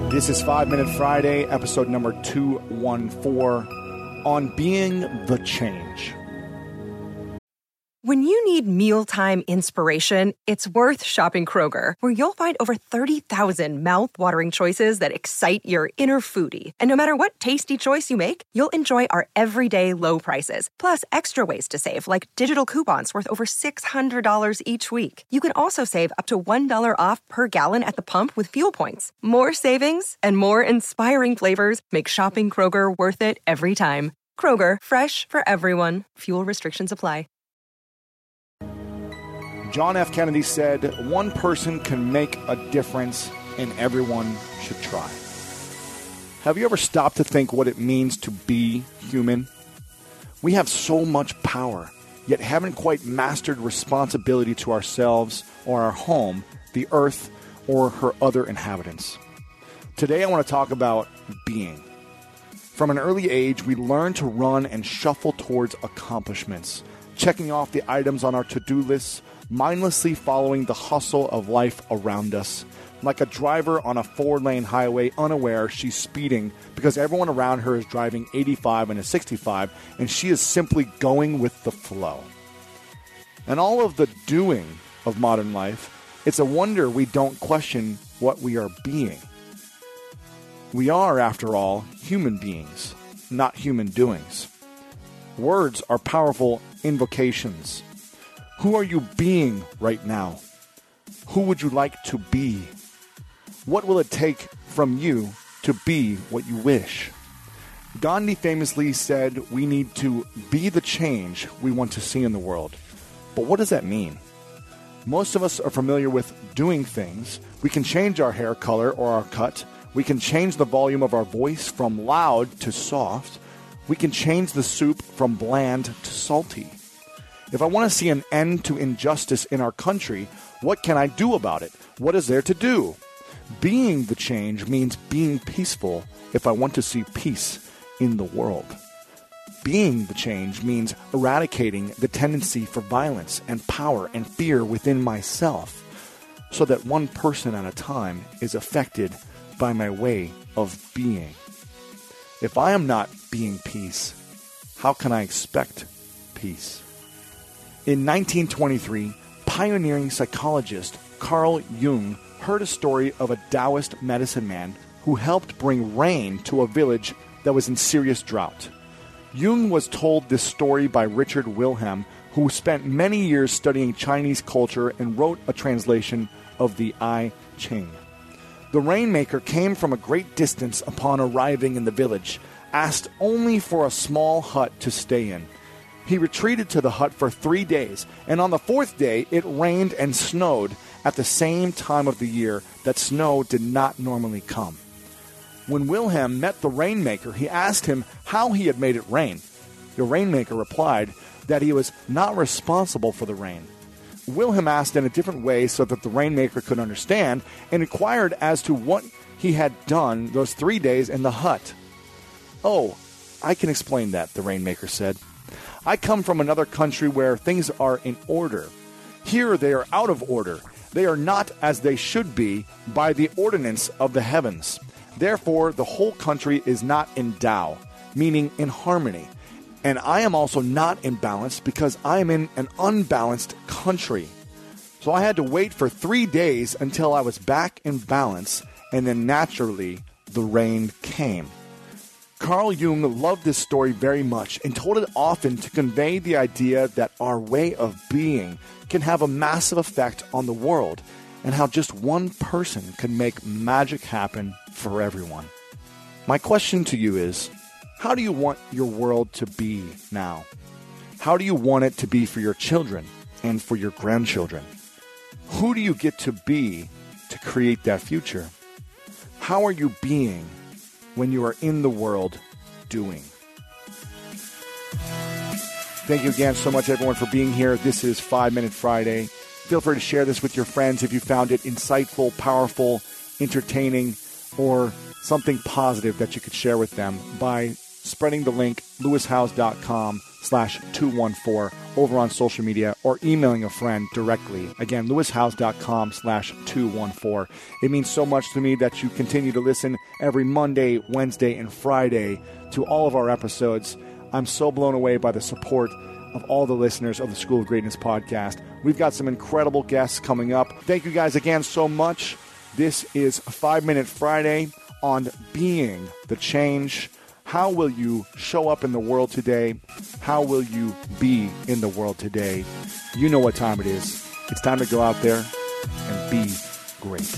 This is 5 Minute Friday, episode number 214, on being the change. When you need mealtime inspiration, it's worth shopping Kroger, where you'll find over 30,000 mouth-watering choices that excite your inner foodie. And no matter what tasty choice you make, you'll enjoy our everyday low prices, plus extra ways to save, like digital coupons worth over $600 each week. You can also save up to $1 off per gallon at the pump with fuel points. More savings and more inspiring flavors make shopping Kroger worth it every time. Kroger, fresh for everyone. Fuel restrictions apply. John F. Kennedy said, "One person can make a difference, and everyone should try." Have you ever stopped to think what it means to be human? We have so much power, yet haven't quite mastered responsibility to ourselves or our home, the earth, or her other inhabitants. Today I want to talk about being. From an early age, we learn to run and shuffle towards accomplishments, checking off the items on our to-do lists, mindlessly following the hustle of life around us. Like a driver on a 4-lane highway, unaware she's speeding because everyone around her is driving 85 and a 65, and she is simply going with the flow. And all of the doing of modern life, it's a wonder we don't question what we are being. We are, after all, human beings, not human doings. Words are powerful invocations. Who are you being right now? Who would you like to be? What will it take from you to be what you wish? Gandhi famously said we need to be the change we want to see in the world. But what does that mean? Most of us are familiar with doing things. We can change our hair color or our cut. We can change the volume of our voice from loud to soft. We can change the soup from bland to salty. If I want to see an end to injustice in our country, what can I do about it? What is there to do? Being the change means being peaceful if I want to see peace in the world. Being the change means eradicating the tendency for violence and power and fear within myself, so that one person at a time is affected by my way of being. If I am not being peace, how can I expect peace? In 1923, pioneering psychologist Carl Jung heard a story of a Taoist medicine man who helped bring rain to a village that was in serious drought. Jung was told this story by Richard Wilhelm, who spent many years studying Chinese culture and wrote a translation of the I Ching. The rainmaker came from a great distance upon arriving in the village, asked only for a small hut to stay in. He retreated to the hut for 3 days, and on the 4th day it rained and snowed at the same time of the year that snow did not normally come. When Wilhelm met the rainmaker, he asked him how he had made it rain. The rainmaker replied that he was not responsible for the rain. Wilhelm asked in a different way so that the rainmaker could understand, and inquired as to what he had done those 3 days in the hut. "Oh, I can explain that," the rainmaker said. "I come from another country where things are in order. Here they are out of order. They are not as they should be by the ordinance of the heavens. Therefore, the whole country is not in Tao, meaning in harmony. And I am also not in balance because I am in an unbalanced country. So I had to wait for 3 days until I was back in balance, and then naturally the rain came." Carl Jung loved this story very much and told it often to convey the idea that our way of being can have a massive effect on the world, and how just one person can make magic happen for everyone. My question to you is, how do you want your world to be now? How do you want it to be for your children and for your grandchildren? Who do you get to be to create that future? How are you being when you are in the world doing? Thank you again so much, everyone, for being here. This is 5 Minute Friday. Feel free to share this with your friends if you found it insightful, powerful, entertaining, or something positive that you could share with them by spreading the link, lewishowes.com LewisHouse.com/214 over on social media or emailing a friend directly. Again, LewisHouse.com/214. It means so much to me that you continue to listen every Monday, Wednesday, and Friday to all of our episodes. I'm so blown away by the support of all the listeners of the School of Greatness podcast. We've got some incredible guests coming up. Thank you guys again so much. This is 5 Minute Friday on being the change. How will you show up in the world today? How will you be in the world today? You know what time it is. It's time to go out there and be great.